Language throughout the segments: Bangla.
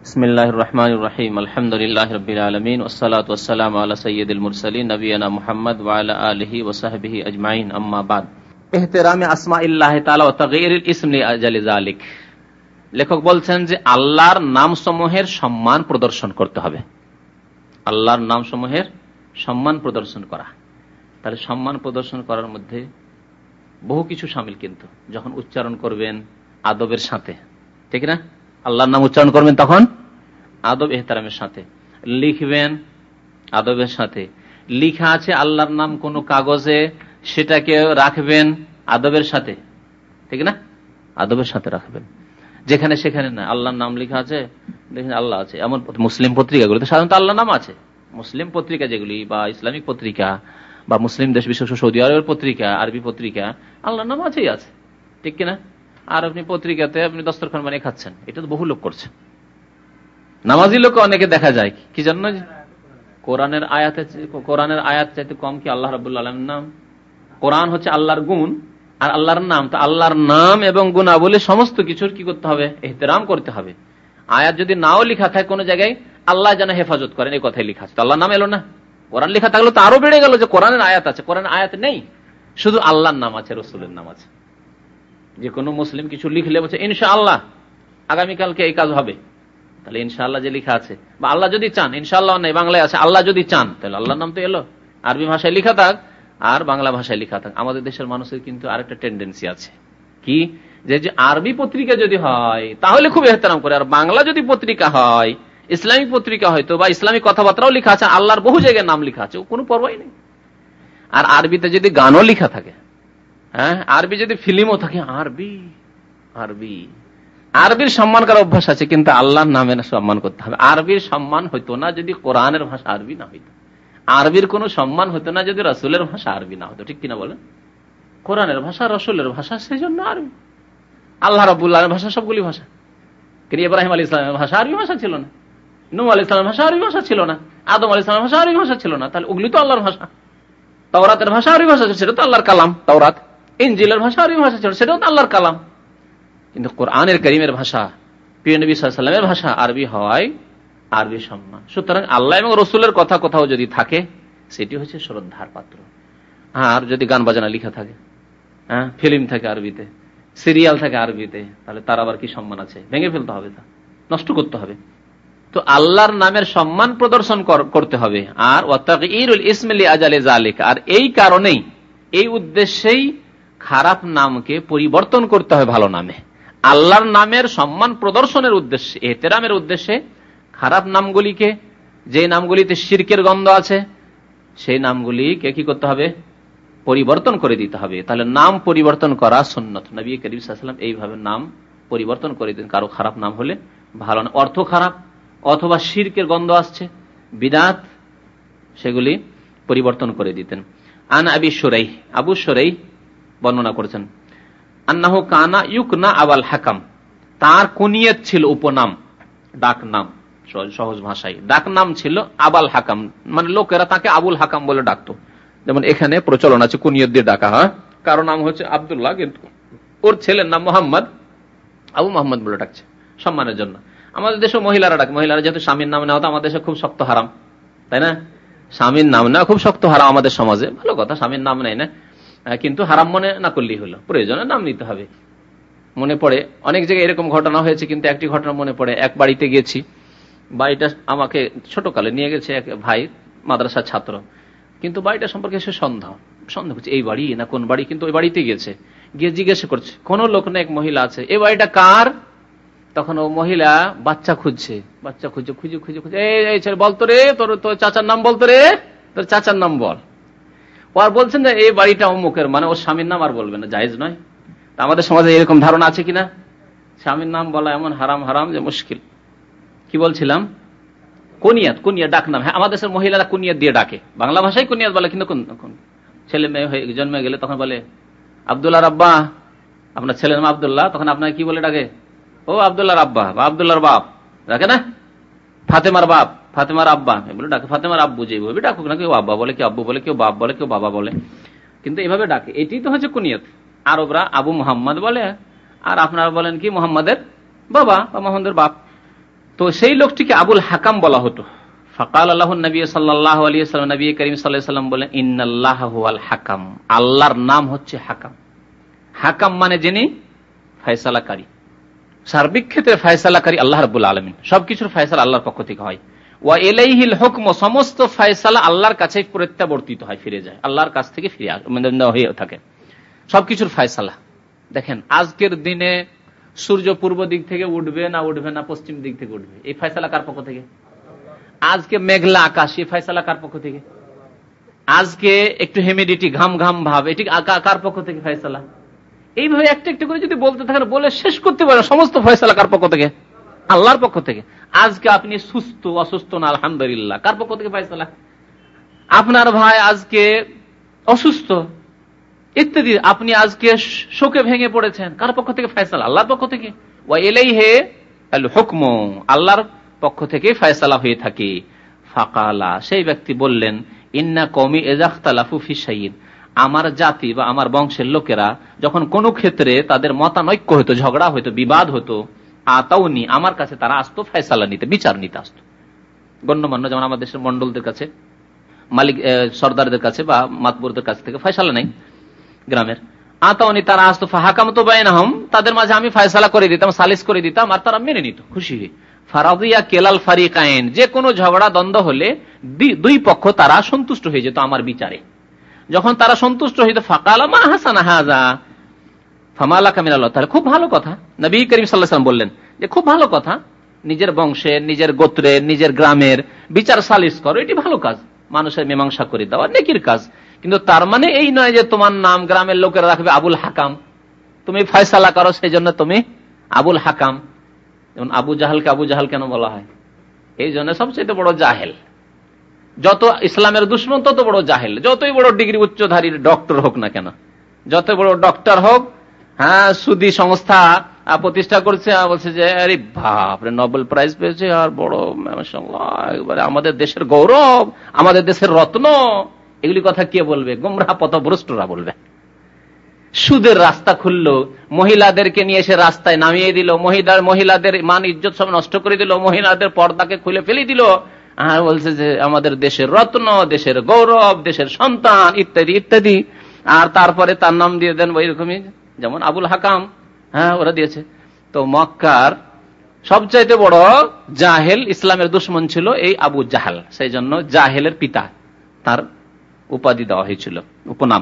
বিসমিল্লাহির রহমানির রহিম আলহামদুলিল্লাহি রাব্বিল আলামিন ওয়াসসালাতু ওয়াসসালামু আলা সাইয়্যিদিল মুরসালিন নবিয়ানা মুহাম্মদ ওয়া আলা আলিহি ওয়া সাহবিহি আজমাইন আম্মা বাদ। ইহতিরামে আসমাইল্লাহি তাআলা ওয়া তাগয়িরুল ইসম লিআজালি যালিক। লেখক বলছেন যে আল্লাহর নামসমূহের সম্মান প্রদর্শন করতে হবে। আল্লাহর নামসমূহের সম্মান প্রদর্শন করা, তাহলে সম্মান প্রদর্শন করার মধ্যে বহু কিছু শামিল, কিন্তু যখন উচ্চারণ করবেন আদবের সাথে, ঠিক না? আল্লাহর নাম উচ্চারণ করবেন তখন আদব এহতারামের সাথে, লিখবেন আদবের সাথে, লিখা আছে আল্লাহর নাম কোন কাগজে সেটাকে রাখবেন আদবের সাথে, ঠিক না? আদবের সাথে রাখবেন। যেখানে সেখানে না, আল্লাহর নাম লিখা আছে, দেখেন আল্লাহ আছে, এমন মুসলিম পত্রিকাগুলোতে সাধারণত আল্লাহ নাম আছে। মুসলিম পত্রিকা যেগুলি বা ইসলামিক পত্রিকা বা মুসলিম দেশ, বিশেষ সৌদি আরবের পত্রিকা, আরবি পত্রিকা, আল্লাহর নাম আছেই আছে, ঠিক কিনা? আর আপনি পত্রিকাতে আপনি দস্তরখান বানিয়ে খাচ্ছেন, এটা তো বহু লোক করছে। নামাজি লোক অনেকে দেখা যায়, কি জন্য? কোরআনের আয়াত চাইতে কম কি আল্লাহ রাব্বুল আলামিনের নাম? কোরআন হচ্ছে আল্লাহর গুণ আর আল্লাহর নাম, তো আল্লাহর নাম এবং গুণাবলী সমস্ত কিছুর কি করতে হবে? ইহতিরাম করতে হবে। আয়াত যদি নাও লেখা থাকে কোন জায়গায়, আল্লাহ যেন হেফাজত করেন এই কথাই লেখা আছে, তো আল্লাহর নাম এলো না। কোরআন লেখা থাকলো তো আরো বেড়ে গেল যে কোরআনের আয়াত আছে। কোরআনের আয়াত নেই, শুধু আল্লাহর নাম আছে, রসুলের নাম আছে। যে কোনো মুসলিম কিছু লিখলে বলছে ইনশাআল্লাহ আগামীকালকে এই কাজ হবে, তাহলে ইনশাআল্লাহ যে লেখা আছে, বা আল্লাহ যদি চান, ইনশাআল্লাহ নেই বাংলায় আছে, আল্লাহ যদি চান, তাহলে আল্লাহর নাম তো এলো। আরবি ভাষায় লেখা থাক আর বাংলা ভাষায় লেখা থাক। আমাদের দেশের মানুষের কিন্তু আরেকটা টেন্ডেন্সি আছে, কি যে আরবি পত্রিকা যদি হয় তাহলে খুব ইহতিরাম করে, আর বাংলা যদি পত্রিকা হয়, ইসলামিক পত্রিকা হয়তো বা ইসলামিক কথাবার্তাও লেখা আছে, আল্লাহর বহু জায়গায় নাম লেখা আছে, কোনো পরোয়াই নেই। আর আরবিতে যদি গানও লেখা থাকে, হ্যাঁ, আরবি যদি ফিল্মও থাকে, আরবির সম্মান করার অভ্যাস আছে, কিন্তু আল্লাহর নামের সম্মান করতে হবে। আরবির সম্মান হইতো না যদি কোরআনের ভাষা আরবি না হইতো, আরবির কোন সম্মান হইতো না যদি রাসূলের ভাষা আরবি না হতো, ঠিক কিনা বলেন? কোরআনের ভাষা, রাসূলের ভাষা, সেই জন্য আরবি। আল্লাহ রাব্বুল আলামিনের ভাষা সবগুলি ভাষা। কিন্তু ইব্রাহিম আলাইহিস সালামের ভাষা আরবি ভাষা ছিল না, নূহ আলাইহিস সালামের ভাষা আরবি ভাষা ছিল না, আদম আলাইহিস সালামের ভাষা আরবি ভাষা ছিল না, তাহলে ওগুলি তো আল্লাহর ভাষা। তাওরাতের ভাষা আরবি ভাষা ছিল, সেটা তো আল্লাহর কালাম। তাওরাত, ইনজিলের ভাষা আরবি ভাষা ছিল, সেটাও তো আল্লাহর কালাম। কিন্তু কোরআনের কারীমের ভাষা, প্রিয় নবী সাল্লাল্লাহু আলাইহি ওয়াসাল্লামের ভাষা আরবি হওয়ায় আরবি সম্মান। সুতরাং আল্লাহ এবং রাসূলের কথা কোথাও যদি থাকে, সেটি হচ্ছে শ্রদ্ধার পাত্র। আর যদি গান বাজনা লেখা থাকে, হ্যাঁ, ফিল্ম থাকে আরবিতে, সিরিয়াল থাকে আরবিতে, তাহলে তার আবার কি সম্মান আছে? ভেঙে ফেলতে হবে, তা নষ্ট করতে হবে। তো আল্লাহর নামের সম্মান প্রদর্শন করতে হবে। আর ওয়াতাগয়িরুল ইসমি লিআজালি যালিক, আর এই কারণেই, এই উদ্দেশ্যেই খারাপ নামকে পরিবর্তন করতে হয় ভালো নামে। আল্লাহর নামের সম্মান প্রদর্শনের উদ্দেশ্যে, ইহতিরামের উদ্দেশ্যে খারাপ নামগুলিকে, যে নামগুলিতে শিরকের গন্ধ আছে, সেই নামগুলিকে কি করতে হবে? পরিবর্তন করে দিতে হবে। তাহলে নাম পরিবর্তন করা সুন্নত। নবী করিম সাল্লাল্লাহু আলাইহি ওয়াসাল্লাম এইভাবে নাম পরিবর্তন করে দিতেন। কারো খারাপ নাম হলে, ভালো না, অর্থ খারাপ অথবা শিরকের গন্ধ আসছে, বিদআত, সেগুলি পরিবর্তন করে দিতেন। আন আবি শুরাইহ, আবু শুরাইহ বর্ণনা করেছেন, আন্নাহু কানা ইউকনা আবুল হাকাম, তার কুনিয়ত ছিল, উপনাম, ডাক নাম, সহজ ভাষায় ডাক নাম ছিল আবুল হাকাম, মানে লোকেরা তাকে আবুল হাকাম বলে ডাকতো। যেমন এখানে প্রচলন আছে কুনিয়ত দিয়ে ডাকা হয়, কারো নাম হচ্ছে আব্দুল্লাহ, কিন্তু ওর ছেলের নাম মোহাম্মদ, আবু মোহাম্মদ বলে ডাকছে সম্মানের জন্য। আমাদের দেশে মহিলারা ডাক, মহিলারা যেহেতু স্বামীর নাম নেওয়া তো আমাদের দেশে খুব শক্ত হারাম, তাই না? স্বামীর নাম নেওয়া খুব শক্ত হারাম আমাদের সমাজে। ভালো কথা, স্বামীর নাম নেয় না, কিন্তু হারাম মনে না করলেই হলো, প্রয়োজনে নাম নিতে হবে। মনে পড়ে অনেক জায়গায় এরকম ঘটনা হয়েছে, কিন্তু একটি ঘটনা মনে পড়ে। এক বাড়িতে গেছি, বাড়িটা আমাকে ছোটকালে নিয়ে গেছে এক ভাই, মাদ্রাসার ছাত্র, কিন্তু বাড়িটা সম্পর্কে সে সন্দেহ করছে, এই বাড়ি না কোন বাড়ি, কিন্তু ওই বাড়িতে গিয়ে জিজ্ঞাসা করছে, কোন লোক না, এক মহিলা আছে, এই বাড়িটা কার? তখন ও মহিলা বাচ্চা খুঁজছে, খুঁজে এই ছেলে বলতো রে, তোর চাচার নাম বলতো রে, তোর চাচার নাম বল। ও আর বলছেন যে এই বাড়িটা অমুকের, মানে ওর স্বামীর নাম আর বলবে না, জায়েজ নয়। আমাদের সমাজে এরকম ধারণা আছে কিনা? স্বামীর নাম বলা এমন হারাম যে মুশকিল। কি বলছিলাম? কুনিয়াত ডাক নাম। হ্যাঁ, আমাদের দেশের মহিলারা কুনিয়াত দিয়ে ডাকে, বাংলা ভাষায় কুনিয়াত বলে, কিন্তু ছেলে মেয়ে হয়ে জন্মে গেলে তখন বলে আব্দুল্লাহ রাব্বা, আপনার ছেলের নাম আব্দুল্লাহ, তখন আপনাকে কি বলে ডাকে? ও আব্দুল্লাহর আব্বা বা আব্দুল্লাহর বাপ, ডাকে না? ফাতেমার বাপ, ফাতেমার আব্বা, এগুলো ডাকে। ফাতেমার আব্বু যেভাবে ডাকুক না, কেউ আব্বা বলে, কেউ আব্বু বলে, কেউ বাপ বলে, কেউ বাবা বলে, কিন্তু এভাবে ডাকে। এটি তো হচ্ছে কুনিয়াত। আরবরা আবু মোহাম্মদ বলে, আর আপনারা বলেন কি মোহাম্মদের বাবা বা মোহাম্মদের বাপ। তো সেই লোকটিকে আবুল হাকাম বলা হতো। ফাকাল আল্লাহু নবী সাল্লাল্লাহু আলাইহি ওয়াসাল্লাম, নবী করিম সাল্লাল্লাহু আলাইহি ওয়াসাল্লাম বলেন, ইন্নাল্লাহ হুয়াল হাকাম, আল্লাহর নাম হচ্ছে হাকাম। হাকাম মানে যিনি ফয়সালাকারী, সার্বিক ক্ষেত্রে ফয়সালাকারী আল্লাহ রাব্বুল আলামিন, সবকিছুর ফয়সালা আল্লাহর পক্ষ থেকে হয়। ওয়া ইলাইহিল হুকম, সমস্ত ফয়সালা আল্লাহর কাছে প্রত্যাবর্তিত হয়, ফিরে যায় আল্লাহর কাছ থেকে, ফিরে হয়ে থাকে সবকিছুর ফয়সালা। দেখেন আজকের দিনে সূর্য পূর্ব দিক থেকে উঠবে না উঠবে না পশ্চিম দিক থেকে উঠবে, এই ফয়সালা কার পক্ষ থেকে? আজকে মেঘলা আকাশ, এই ফয়সালা কার পক্ষ থেকে? আজকে একটু হিউমিডিটি, ঘাম ঘাম ভাব, এটি কার পক্ষ থেকে ফয়সালা? এইভাবে একটা একটা করে যদি বলতে থাকেন, বলে শেষ করতে পারেন, সমস্ত ফয়সালা কার পক্ষ থেকে? আল্লাহর পক্ষ থেকে। আজকে আপনি সুস্থ অসুস্থ না, আলহামদুলিল্লাহ, কার পক্ষ থেকে ফয়সালা? আপনার ভাই আজকে অসুস্থ ইত্যাদি, আপনি আজকে শোকে ভেঙে পড়েছেন, কার পক্ষ থেকে ফয়সালা? আল্লাহর পক্ষ থেকে। ওয়া ইলাইহি আল হুকম, আল্লাহর পক্ষ থেকে ফয়সালা হয়ে থাকে। ফাকালা, সেই ব্যক্তি বললেন, ইন্না কওমি ইযা ইখতালাফু ফি শাইইন, আমার জাতি বা আমার বংশের লোকেরা যখন কোনো ক্ষেত্রে তাদের মতানৈক্য হতো, ঝগড়া হতো, বিবাদ হতো, আতাউনি, আমার কাছে তারা আসতো ফয়সালা নিতে, বিচার নিতে আসতো। গণ্যমান্য যেমন আমাদের দেশের মন্ডলদের কাছে, মালিক সর্দারদের কাছে বা মাতবরদের কাছ থেকে ফয়সালা নেই গ্রামের, আতাউনি, তারা আসতো, ফাহাকামতু বাইনাহুম, তাদের মাঝে আমি ফয়সালা করে দিতাম, সালিস করে দিতাম, আর তারা মেনে নিত খুশি হয়ে। ফারাদিয়া কেলাল ফারিকাইন, যে কোনো ঝগড়া দ্বন্দ্ব হলে দুই পক্ষ তারা সন্তুষ্ট হয়ে যেত আমার বিচারে। যখন তারা সন্তুষ্ট হইত, ফাকালা মা হাসানা হাযা ফামা লাকা মিনাল্লাহ, তাহলে খুব ভালো কথা। নবী করিম সাল্লাল্লাহু আলাইহি ওয়াসাল্লাম বললেন যে খুব ভালো কথা, নিজের বংশের, নিজের গোত্রের, নিজের গ্রামের বিচার সালিস করো, এটি ভালো কাজ, মানুষের মীমাংসা করে দেওয়া নেকির কাজ। কিন্তু তার মানে এই নয় যে তোমার নাম গ্রামের লোকেরা রাখবে আবুল হাকাম, তুমি ফয়সালা করো সেই জন্য তুমি আবুল হাকাম। যেমন আবু জাহালকে আবু জাহাল কেন বলা হয়? এই জন্য সবচেয়ে বড় জাহেল, যত ইসলামের দুশ্মন তত বড় জাহেল। যতই বড় ডিগ্রি উচ্চধারী ডক্টর হোক না কেন, যত বড় ডক্টর হোক, হ্যাঁ, সুদী সংস্থা প্রতিষ্ঠা করছে, বলছে যে আরে বাপরে নোবেল প্রাইজ পেয়েছে, আর বড় মাশাআল্লাহ, এবারে আমাদের দেশের গৌরব, আমাদের দেশের রত্ন, এগুলি কথা কে বলবে? গোমরাহ পথভ্রষ্টরা বলবে। সুদের রাস্তা খুললো, মহিলাদেরকে নিয়ে এসে রাস্তায় নামিয়ে দিল, মহিলাদের মান ইজ্জত সব নষ্ট করে দিল, মহিলাদের পর্দাকে খুলে ফেলে দিল, আর বলছে যে আমাদের দেশের রত্ন, দেশের গৌরব, দেশের সন্তান, ইত্যাদি ইত্যাদি। আর তারপরে তার নাম দিয়ে দেন ওইরকমই, যেমন আবুল হাকাম, হ্যাঁ, ওরা দিয়েছে। তো মক্কার সবচাইতে বড় জাহেল, ইসলামের দুশ্মন ছিল এই আবু জাহাল, সেই জন্য জাহেলের পিতা, তার উপাধি দেওয়া হয়েছিল, উপনাম।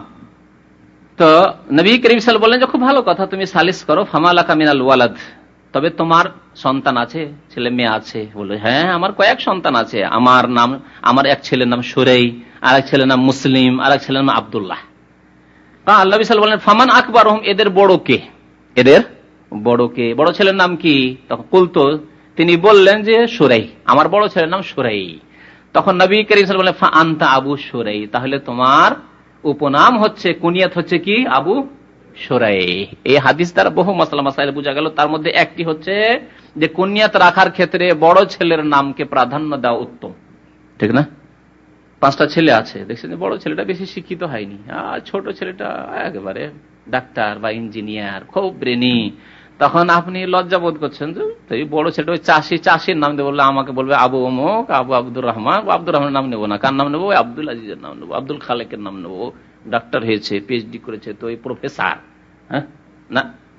তো নবী করিম সাল্লাল্লাহু আলাইহি ওয়াসাল্লাম বললেন যে খুব ভালো কথা, তুমি সালিস করো, ফামা লাকা মিনাল ওয়ালাদ, তবে তোমার সন্তান আছে, ছেলে মেয়ে আছে? বলে হ্যাঁ, আমার কয়েক সন্তান আছে, আমার এক ছেলের নাম সুরাই, আর এক ছেলের নাম মুসলিম, আর এক ছেলের নাম আব্দুল্লাহ। আল্লাহ বললেন ফামান আকবারহুম, এদের বড় কে? এদের বড় কে? বড় ছেলের নাম কি? তখন কুলতো, তিনি বললেন যে সুরাই, আমার বড় ছেলের নাম সুরাই। তখন নবী করিম সাল্লাল্লাহু আলাইহি ওয়াসাল্লাম বললেন ফা আনতা আবু সুরাই, তাহলে তোমার উপনাম হচ্ছে, কুনিয়াত হচ্ছে কি? আবু সুরাই। এই হাদিস দ্বারা বহু মাসলা মাসাইল বোঝা গেল। তার মধ্যে একটি হচ্ছে যে কুনিয়াত রাখার ক্ষেত্রে বড় ছেলের নামকে প্রাধান্য দেওয়া উত্তম, ঠিক না? 5টা ছেলে আছে, দেখছেন বড় ছেলেটা বেশি শিক্ষিত হয়নি, আর ছোট ছেলেটা একেবারে ডাক্তার বা ইঞ্জিনিয়ার, খুব ব্রেনি, তখন আপনি লজ্জা বোধ করছেন যে বড় ছেলেটা ওই চাষির নাম দিয়ে বললে, আমাকে বলবে আবু অমুক, আবু আব্দুর রহমান, আব্দুর রহমানের নাম নেবো না, কার নাম নেবো? আব্দুল আজিজের নাম নেবো, আব্দুল খালেকের নাম নেবো, ডাক্তার হয়েছে, পিএইচডি করেছে, তো এই প্রফেসর। হ্যাঁ, না,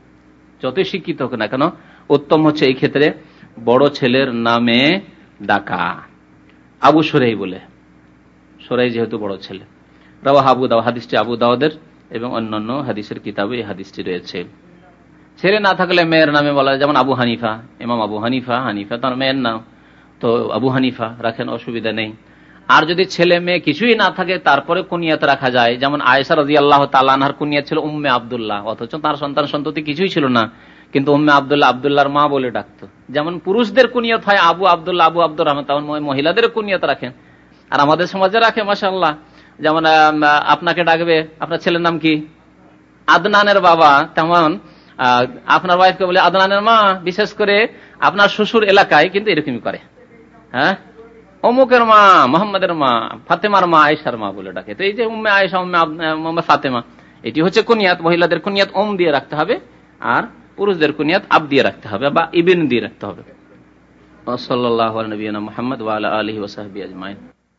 যতই শিক্ষিত হোক না কেন, উত্তম হচ্ছে এই ক্ষেত্রে বড় ছেলের নামে ডাকা, আবু সুরাই বলে, সুরাই যেহেতু বড় ছেলে। রাওয়াহ আবু দাউদ, হাদিসটি আবু দাউদের এবং অন্যান্য হাদিসের কিতাবে এই হাদিসটি রয়েছে। ছেলে না থাকলে মেয়ের নামে বলা যায়, যেমন আবু হানিফা, ইমাম আবু হানিফা, হানিফা তার মেয়ের নাম, তো আবু হানিফা রাখেন, অসুবিধা নেই। আর যদি ছেলে মেয়ে কিছুই না থাকে তারপরে কুনিয়াত রাখা যায়, যেমন আয়েশা রাদিয়াল্লাহু তাআলা আনহার কুনিয়াত ছিল উম্মে আব্দুল্লাহ, অথচ তার সন্তান সন্ততি কিছুই ছিল না, কিন্তু উম্মে আব্দুল্লাহ, আব্দুল্লাহর মা বলে ডাকতো। যেমন পুরুষদের কুনিয়াত হয় আবু আব্দুল্লাহ, আবু আব্দুর রহমান, তেমন মহিলাদের কুনিয়াত রাখেন। আর আমাদের সমাজে রাখে মাশাআল্লাহ, যেমন আপনাকে ডাকবে, আপনার ছেলের নাম কি? আদনানের বাবা, তেমন আপনার ওয়াইফকে বলে আদনানের মা। বিশেষ করে আপনার শ্বশুর এলাকায় কিন্তু এরকমই করে, হ্যাঁ, অমুকের মা, মোহাম্মদের মা, ফাতেমার মা, আয়েশার মা বলে ডাকে। তো এই যে উম্মে আয়েশা, উম্মে ফাতেমা, এটি হচ্ছে কুনিয়াত। মহিলাদের কুনিয়াত ওম দিয়ে রাখতে হবে, আর পুরুষদের কুনিয়াত আব দিয়ে রাখতে হবে বা ইবিন দিয়ে রাখতে হবে। সাল্লাল্লাহু আলা নবিয়িনা মুহাম্মদ ওয়া আলা আলিহি ওয়া সাহবিহি আজমাইন।